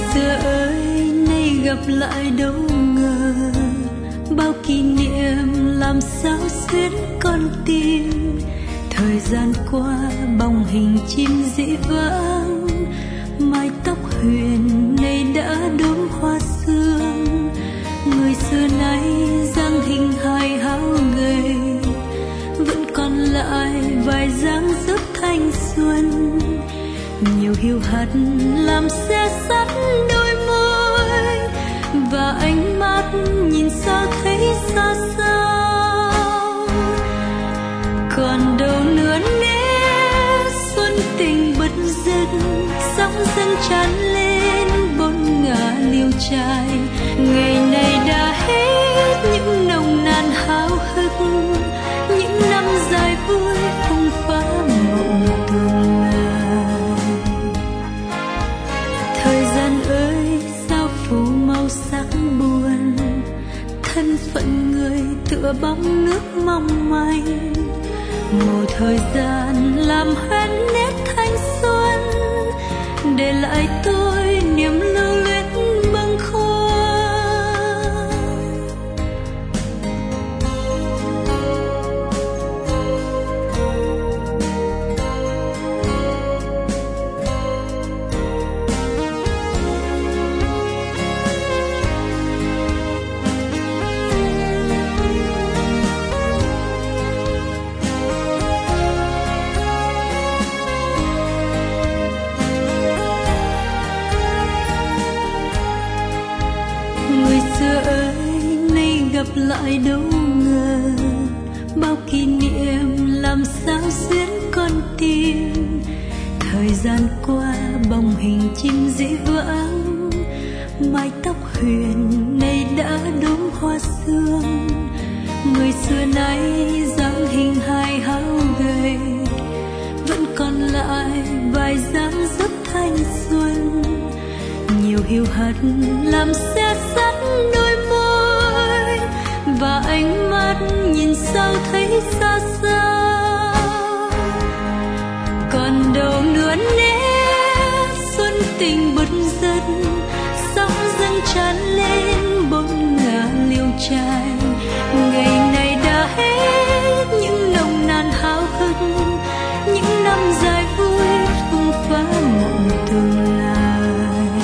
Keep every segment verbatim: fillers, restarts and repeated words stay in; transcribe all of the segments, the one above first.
xưa ơi nay gặp lại đâu ngờ, bao kỷ niệm làm sao xuyến con tim. Thời gian qua bóng hình chim dĩ vãng, mái tóc huyền nay đã đốm hoa sương. Người xưa nay dáng hình hài hao gầy, vẫn còn lại vài dáng dấp thanh xuân. Nhiều hiu hắt làm xe sắt đôi môi, và ánh mắt nhìn sao thấy xa xao. Còn đâu nữa nếu xuân tình bật giật, sóng dâng tràn lên bốn ngả liêu trai. Ngày này đã hết những nồng nàn háo hức, những năm dài vui phung phá mộng tương lai. Thời gian ơi sao phủ màu sắc buồn, thân phận người tựa bóng nước mong manh. Màu thời gian làm hoen nét thanh xuân, để lại tôi niềm lưu luyến bâng khuâng. Gặp lại đâu ngờ, bao kỷ niệm làm sao xuyến con tim. Thời gian qua bóng hình chim dĩ vãng, mái tóc huyền nay đã đốm hoa sương. Người xưa nay dáng hình hài hao gầy, vẫn còn lại vài dáng dấp thanh xuân. Nhiều hiu hắt làm xe sắt đôi môi, và ánh mắt nhìn sao thấy xa xao. Còn đâu nữa nếu xuân tình bật giật, sóng dâng tràn lên bốn ngả liêu trai. Ngày này đã hết những nồng nàn háo hức, những năm dài vui phung phá mộng tương lai.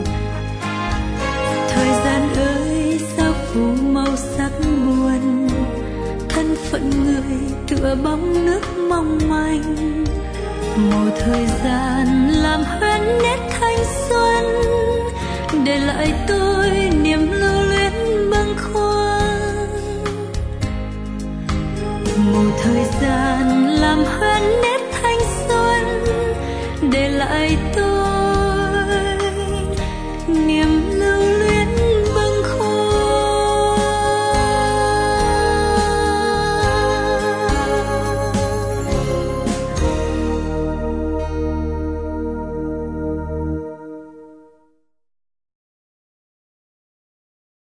Thời gian ơi sao phủ màu sắc buồn, thân phận người tựa bóng nước mong manh. Màu thời gian làm hoen nét thanh xuân, để lại tôi niềm lưu luyến bâng khuâng. Màu thời gian làm hoen nét thanh xuân, để lại tôi niềm